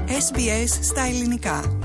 SBS στα ελληνικά.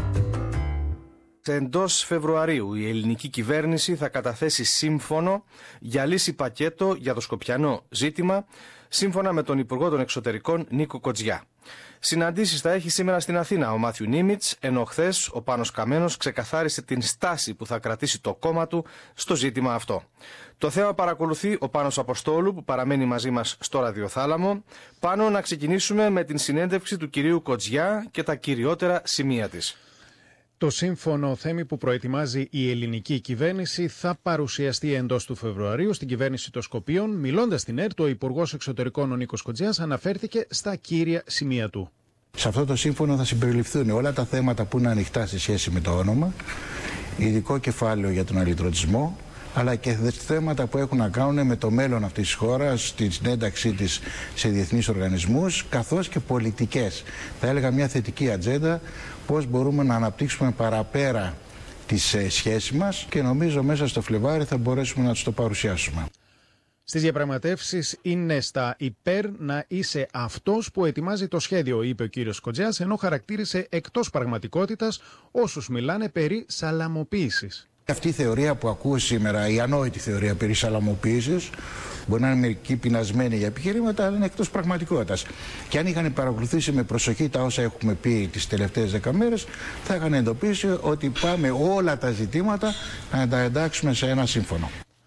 Εντός Φεβρουαρίου η ελληνική κυβέρνηση θα καταθέσει σύμφωνο για λύση πακέτο για το σκοπιανό ζήτημα, σύμφωνα με τον Υπουργό των Εξωτερικών Νίκο Κοτζιά. Συναντήσεις θα έχει σήμερα στην Αθήνα ο Μάθιου Νίμιτς, ενώ χθες ο Πάνος Καμένος ξεκαθάρισε την στάση που θα κρατήσει το κόμμα του στο ζήτημα αυτό. Το θέμα παρακολουθεί ο Πάνος Αποστόλου, που παραμένει μαζί μας στο ραδιοθάλαμο. Πάνω να ξεκινήσουμε με την συνέντευξη του κυρίου Κοτζιά και τα κυριότερα σημεία της. Το σύμφωνο θέμη που προετοιμάζει η ελληνική κυβέρνηση θα παρουσιαστεί εντός του Φεβρουαρίου στην κυβέρνηση των Σκοπίων. Μιλώντας στην ΕΡΤ, ο Υπουργός Εξωτερικών ο Νίκος Κοτζιάς αναφέρθηκε στα κύρια σημεία του. Σε αυτό το σύμφωνο θα συμπεριληφθούν όλα τα θέματα που είναι ανοιχτά σε σχέση με το όνομα, ειδικό κεφάλαιο για τον αλυτρωτισμό, αλλά και θέματα που έχουν να κάνουν με το μέλλον αυτής της χώρας, την ένταξή της σε διεθνείς οργανισμούς, καθώς και πολιτικές. Θα έλεγα μια θετική ατζέντα, πώς μπορούμε να αναπτύξουμε παραπέρα τις σχέσεις μας, και νομίζω μέσα στο Φλεβάρι θα μπορέσουμε να τους το παρουσιάσουμε. Στις διαπραγματεύσεις είναι στα υπέρ να είσαι αυτός που ετοιμάζει το σχέδιο, είπε ο κύριος Κοτζιάς, ενώ χαρακτήρισε εκτός πραγματικότητας όσους μιλάνε περί σαλαμοποίησης. Αυτή η θεωρία που ακούω σήμερα, η ανόητη θεωρία περί σαλαμοποίησης, μπορεί να είναι μερικοί πεινασμένοι για επιχειρήματα, αλλά είναι εκτός πραγματικότητας. Και αν είχαν παρακολουθήσει με προσοχή τα όσα έχουμε πει τις τελευταίες 10 μέρες, θα είχαν εντοπίσει ότι πάμε όλα τα ζητήματα να τα εντάξουμε σε ένα σύμφωνο.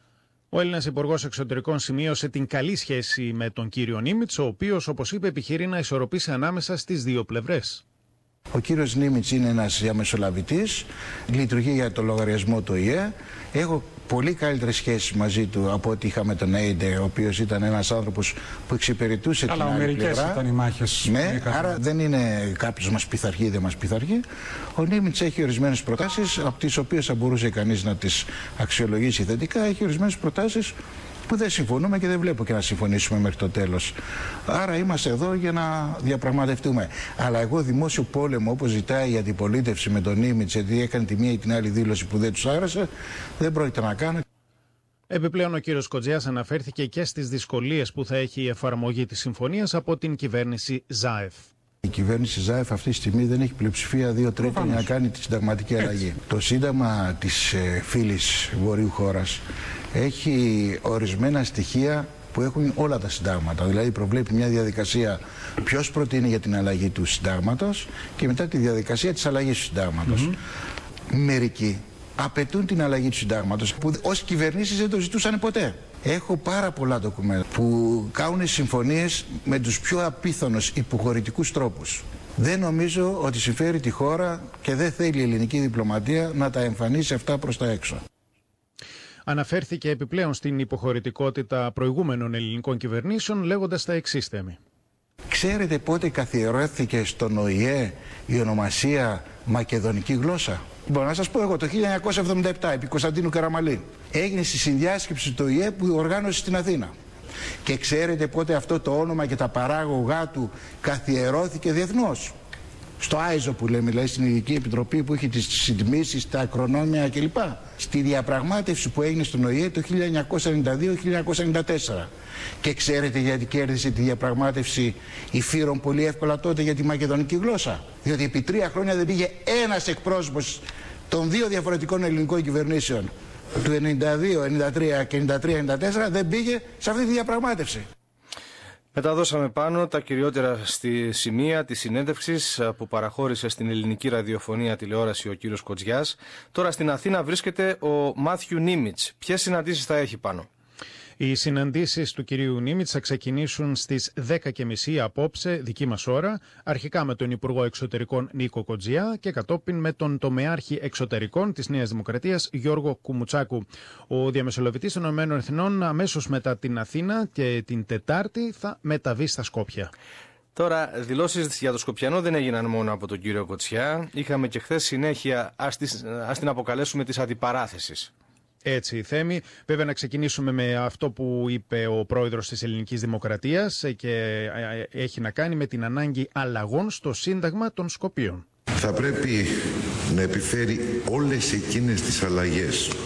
Ο Έλληνας Υπουργός Εξωτερικών σημείωσε την καλή σχέση με τον κύριο Νίμιτς, ο οποίος, όπως είπε, επιχειρεί να ισορροπήσει ανάμεσα στις δύο πλευρές. Ο κύριος Νίμιτς είναι ένας διαμεσολαβητής, λειτουργεί για το λογαριασμό του ΟΗΕ. Έχω πολύ καλύτερες σχέσεις μαζί του από ό,τι είχαμε τον Έιντε, ο οποίος ήταν ένας άνθρωπος που εξυπηρετούσε την άλλη πλευρά. Αλλά ήταν οι μάχες. Ναι, άρα δεν είναι κάποιος μας πειθαρχεί, δεν μας πειθαρχεί. Ο Νίμιτς έχει ορισμένες προτάσεις, από τις οποίες θα μπορούσε κανείς να τις αξιολογήσει θετικά. Έχει ορισμένες προτάσεις που δεν συμφωνούμε και δεν βλέπω και να συμφωνήσουμε μέχρι το τέλος. Άρα είμαστε εδώ για να διαπραγματευτούμε. Αλλά εγώ δημόσιο πόλεμο, όπως ζητάει η αντιπολίτευση με τον Νίμιτς, γιατί έκανε τη μία ή την άλλη δήλωση που δεν τους άρεσε, δεν πρόκειται να κάνω. Επιπλέον, ο κύριος Κοτζιάς αναφέρθηκε και στις δυσκολίες που θα έχει η εφαρμογή της συμφωνίας από την κυβέρνηση Ζάεφ. Η κυβέρνηση Ζάεφ αυτή τη στιγμή δεν έχει πλειοψηφία 2/3 για να κάνει τη συνταγματική αλλαγή. Το σύνταγμα της φίλης βορείου χώρας έχει ορισμένα στοιχεία που έχουν όλα τα συντάγματα. Δηλαδή προβλέπει μια διαδικασία ποιος προτείνει για την αλλαγή του συντάγματος και μετά τη διαδικασία της αλλαγής του συντάγματος. Μερικοί απαιτούν την αλλαγή του συντάγματος που ως κυβερνήσεις δεν το ζητούσαν ποτέ. Έχω πάρα πολλά ντοκουμέντα που κάνουν συμφωνίες με τους πιο απίθανους υποχωρητικούς τρόπους. Δεν νομίζω ότι συμφέρει τη χώρα και δεν θέλει η ελληνική διπλωματία να τα εμφανίσει αυτά προς τα έξω. Αναφέρθηκε επιπλέον στην υποχωρητικότητα προηγούμενων ελληνικών κυβερνήσεων, λέγοντας τα εξής θέμη. Ξέρετε πότε καθιερώθηκε στον ΟΗΕ η ονομασία μακεδονική γλώσσα? Μπορώ να σας πω εγώ, το 1977, επί Κωνσταντίνου Καραμαλή. Έγινε στη συνδιάσκεψη του ΟΗΕ που οργάνωσε στην Αθήνα. Και ξέρετε πότε αυτό το όνομα και τα παράγωγά του καθιερώθηκε διεθνώς? Στο Άιζο που λέμε, δηλαδή στην Ειδική Επιτροπή που έχει τις συντμήσεις, τα ακρονόμια κλπ. Στη διαπραγμάτευση που έγινε στον ΟΗΕ το 1992-1994. Και ξέρετε γιατί κέρδισε τη διαπραγμάτευση η Φύρον πολύ εύκολα τότε για τη μακεδονική γλώσσα? Διότι επί 3 χρόνια δεν πήγε ένας εκπρόσωπος των δύο διαφορετικών ελληνικών κυβερνήσεων, του 92, 93 και 93-94, δεν πήγε σε αυτή τη διαπραγμάτευση. Μεταδώσαμε πάνω τα κυριότερα στη σημεία της συνέντευξης που παραχώρησε στην ελληνική ραδιοφωνία τηλεόραση ο κύριος Κοτζιάς. Τώρα στην Αθήνα βρίσκεται ο Μάθιου Νίμιτς. Ποιες συναντήσεις θα έχει πάνω? Οι συναντήσεις του κυρίου Νίμιτς θα ξεκινήσουν στις 10:30 απόψε, δική μας ώρα, αρχικά με τον Υπουργό Εξωτερικών Νίκο Κοτζιά και κατόπιν με τον Τομεάρχη Εξωτερικών της Νέας Δημοκρατίας Γιώργο Κουμουτσάκου. Ο διαμεσολαβητής των ΗΠΑ αμέσως μετά την Αθήνα και την Τετάρτη θα μεταβεί στα Σκόπια. Τώρα, δηλώσεις για το Σκοπιανό δεν έγιναν μόνο από τον κύριο Κοτζιά. Είχαμε και χθες συνέχεια, ας την αποκαλέσουμε, της αντιπαράθεσης. Έτσι, Θέμη. Βέβαια, να ξεκινήσουμε με αυτό που είπε ο πρόεδρος της Ελληνικής Δημοκρατίας και έχει να κάνει με την ανάγκη αλλαγών στο Σύνταγμα των Σκοπίων. Θα πρέπει να επιφέρει όλες εκείνες τις αλλαγές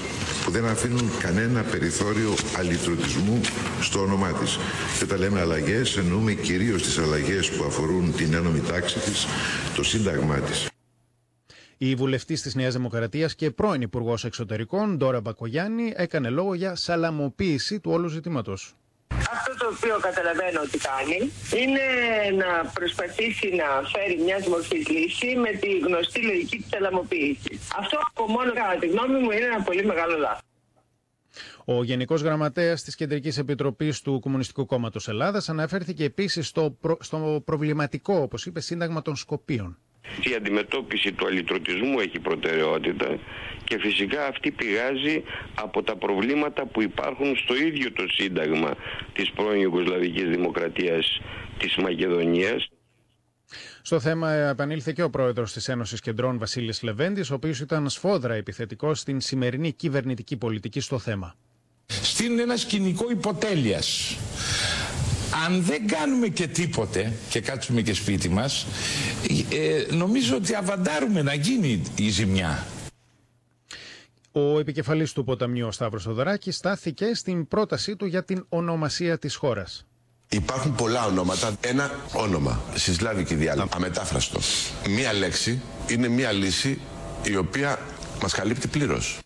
που δεν αφήνουν κανένα περιθώριο αλυτρωτισμού στο όνομά της. Και όταν λέμε αλλαγές, εννοούμε κυρίως τις αλλαγές που αφορούν την ένομη τάξη της, το σύνταγμά της. Η βουλευτής της Νέας Δημοκρατίας και πρώην Υπουργός Εξωτερικών, Ντόρα Μπακογιάννη, έκανε λόγο για σαλαμοποίηση του όλου ζητήματος. Αυτό το οποίο καταλαβαίνω ότι κάνει είναι να προσπαθήσει να φέρει μια μορφή λύση με τη γνωστή λογική της σαλαμοποίησης. Αυτό από μόνο κατά τη γνώμη μου είναι ένα πολύ μεγάλο λάθος. Ο Γενικός Γραμματέας της Κεντρικής Επιτροπής του Κομμουνιστικού Κόμματος Ελλάδας αναφέρθηκε επίσης στο προβληματικό, όπως είπε, Σύνταγμα των Σκοπίων. Η αντιμετώπιση του αλυτρωτισμού έχει προτεραιότητα και φυσικά αυτή πηγάζει από τα προβλήματα που υπάρχουν στο ίδιο το Σύνταγμα της πρώην Ιουγκοσλαβικής Δημοκρατίας της Μακεδονίας. Στο θέμα επανήλθε και ο πρόεδρος της Ένωσης Κεντρών, Βασίλης Λεβέντης, ο οποίος ήταν σφόδρα επιθετικός στην σημερινή κυβερνητική πολιτική στο θέμα. Στείλουν ένα σκηνικό υποτέλειας. Αν δεν κάνουμε και τίποτε και κάτσουμε και σπίτι μας, νομίζω ότι αβαντάρουμε να γίνει η ζημιά. Ο επικεφαλής του ποταμιού, ο Σταύρος Θοδωράκης, στάθηκε στην πρότασή του για την ονομασία της χώρας. Υπάρχουν πολλά ονόματα. Ένα όνομα στη σλάβικη διάλειμμα, αμετάφραστο. Μία λέξη είναι μία λύση η οποία μας καλύπτει πλήρως.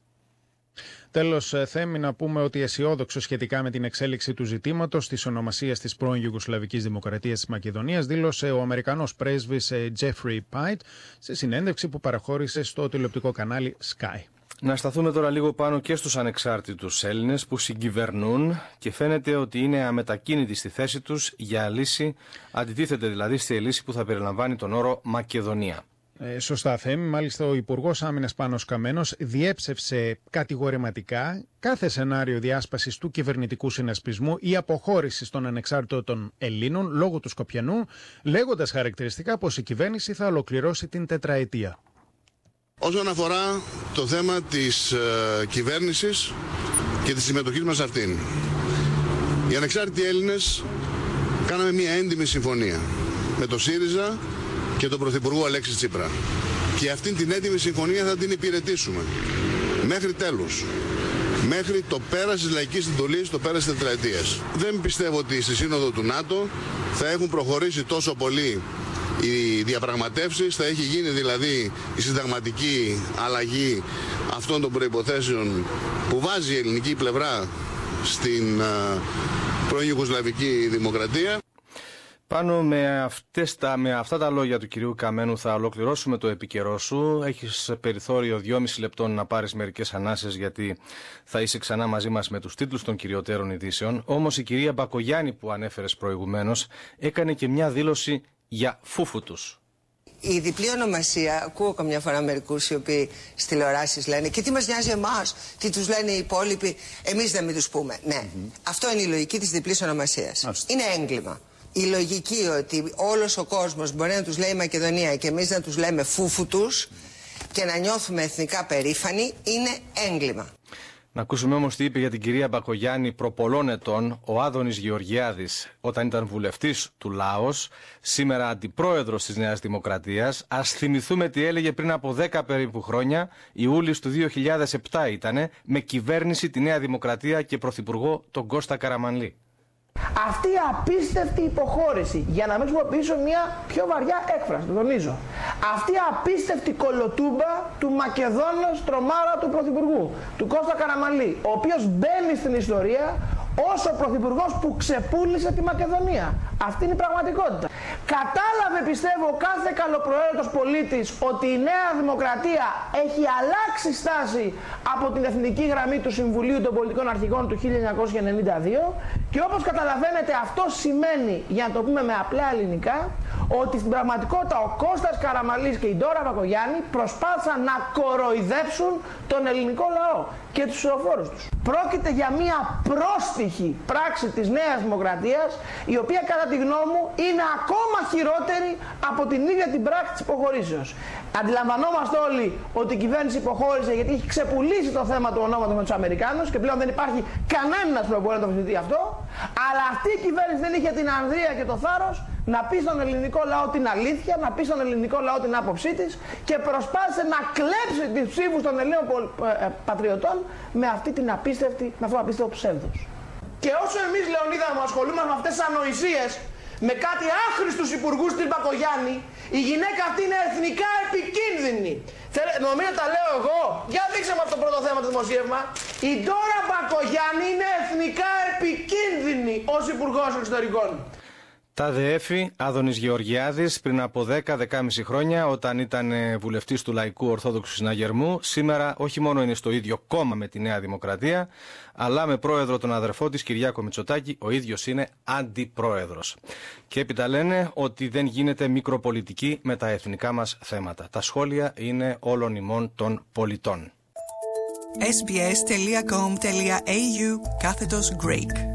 Τέλος, Θέμη, να πούμε ότι αισιόδοξο σχετικά με την εξέλιξη του ζητήματος της ονομασίας της πρώην Ιουγκοσλαβικής Δημοκρατίας της Μακεδονίας δήλωσε ο Αμερικανός πρέσβης Jeffrey Pite σε συνέντευξη που παραχώρησε στο τηλεοπτικό κανάλι Sky. Να σταθούμε τώρα λίγο πάνω και στους ανεξάρτητους Έλληνες που συγκυβερνούν και φαίνεται ότι είναι αμετακίνητοι στη θέση τους για λύση, αντιτίθεται δηλαδή στη λύση που θα περιλαμβάνει τον όρο Μακεδονία. Σωστά, Θέμη. Μάλιστα, ο Υπουργός Άμυνας Πάνος Καμένος διέψευσε κατηγορηματικά κάθε σενάριο διάσπασης του κυβερνητικού συνασπισμού ή αποχώρησης των ανεξάρτητων Ελλήνων λόγω του Σκοπιανού, λέγοντας χαρακτηριστικά πως η κυβέρνηση θα ολοκληρώσει την τετραετία. Όσον αφορά το θέμα της κυβέρνησης και της συμμετοχής μας σε αυτήν, οι ανεξάρτητοι Έλληνες κάναμε μια έντιμη συμφωνία με το ΣΥΡΙΖΑ και τον Πρωθυπουργό Αλέξη Τσίπρα. Και αυτήν την έντιμη συμφωνία θα την υπηρετήσουμε μέχρι τέλους. Μέχρι το πέρας της λαϊκής εντολής, το πέρας της τετραετίας. Δεν πιστεύω ότι στη Σύνοδο του ΝΑΤΟ θα έχουν προχωρήσει τόσο πολύ οι διαπραγματεύσεις, θα έχει γίνει δηλαδή η συνταγματική αλλαγή αυτών των προϋποθέσεων που βάζει η ελληνική πλευρά στην πρώην Ιουγκοσλαβική Δημοκρατία. Πάνω με αυτά τα λόγια του κυρίου Καμένου θα ολοκληρώσουμε το επικαιρό σου. Έχεις περιθώριο 2,5 λεπτών να πάρεις μερικές ανάσες, γιατί θα είσαι ξανά μαζί μας με τους τίτλους των κυριωτέρων ειδήσεων. Όμως η κυρία Μπακογιάννη που ανέφερες προηγουμένως έκανε και μια δήλωση για φούφουτους. Η διπλή ονομασία, ακούω καμιά φορά μερικούς οι οποίοι στις τηλεοράσεις λένε και τι μας νοιάζει εμάς, τι τους λένε οι υπόλοιποι, εμείς δεν μην τους πούμε. Ναι, αυτό είναι η λογική της διπλής ονομασίας. Είναι έγκλημα. Η λογική ότι όλος ο κόσμος μπορεί να τους λέει Μακεδονία και εμείς να τους λέμε φούφουτους και να νιώθουμε εθνικά περήφανοι είναι έγκλημα. Να ακούσουμε όμως τι είπε για την κυρία Μπακογιάννη προπολών ετών ο Άδωνης Γεωργιάδης όταν ήταν βουλευτής του Λάος, σήμερα αντιπρόεδρος της Νέας Δημοκρατίας. Ας θυμηθούμε τι έλεγε πριν από 10 περίπου χρόνια, Ιούλης του 2007 ήτανε, με κυβέρνηση τη Νέα Δημοκρατία και πρωθυπουργό τον Κώστα Καραμανλή. Αυτή η απίστευτη υποχώρηση, για να μην χρησιμοποιήσω μια πιο βαριά έκφραση, το τονίζω, αυτή η απίστευτη κολοτούμπα του Μακεδόνος τρομάρα του Πρωθυπουργού, του Κώστα Καραμανλή, ο οποίος μπαίνει στην ιστορία ως ο Πρωθυπουργός που ξεπούλησε τη Μακεδονία. Αυτή είναι η πραγματικότητα. Κατάλαβε, πιστεύω, κάθε καλοπροαίρετος πολίτης ότι η Νέα Δημοκρατία έχει αλλάξει στάση από την εθνική γραμμή του Συμβουλίου των Πολιτικών Αρχηγών του 1992 και όπως καταλαβαίνετε αυτό σημαίνει, για να το πούμε με απλά ελληνικά, ότι στην πραγματικότητα ο Κώστας Καραμανλής και η Ντόρα Μπακογιάννη προσπάθησαν να κοροϊδέψουν τον ελληνικό λαό και τους ψηφοφόρους τους. Πρόκειται για μια πρόστιχη πράξη της Νέας Δημοκρατίας, η οποία κατά τη γνώμη μου είναι ακόμα χειρότερη από την ίδια την πράξη της υποχωρήσεως. Αντιλαμβανόμαστε όλοι ότι η κυβέρνηση υποχώρησε γιατί έχει ξεπουλήσει το θέμα του ονόματος με τους Αμερικάνους και πλέον δεν υπάρχει κανένας που μπορεί να το αμφισβητεί αυτό, αλλά αυτή η κυβέρνηση δεν είχε την ανδρεία και το θάρρος να πει στον ελληνικό λαό την αλήθεια, να πει στον ελληνικό λαό την άποψή της και προσπάθησε να κλέψει τις ψήφους των Ελλήνων πατριωτών με αυτό το απίστευτο ψεύδος. Και όσο εμείς, Λεωνίδα μου, ασχολούμαστε με αυτές τις ανοησίες, με κάτι άχρηστους υπουργούς στην Μπακογιάννη, η γυναίκα αυτή είναι εθνικά επικίνδυνη. Νομίζω τα λέω εγώ. Για δείξε μου αυτό το πρώτο θέμα το δημοσίευμα. Η Ντόρα Μπακογιάννη είναι εθνικά επικίνδυνη ως υπουργός εξωτερικών. Τάδε έφη Άδωνης Γεωργιάδης πριν από 10-10,5 χρόνια, όταν ήταν βουλευτής του Λαϊκού Ορθόδοξου Συναγερμού, σήμερα όχι μόνο είναι στο ίδιο κόμμα με τη Νέα Δημοκρατία, αλλά με πρόεδρο τον αδερφό της Κυριάκο Μητσοτάκη, ο ίδιος είναι αντιπρόεδρος. Και έπειτα λένε ότι δεν γίνεται μικροπολιτική με τα εθνικά μας θέματα. Τα σχόλια είναι όλων ημών των πολιτών. sbs.com.au/Greek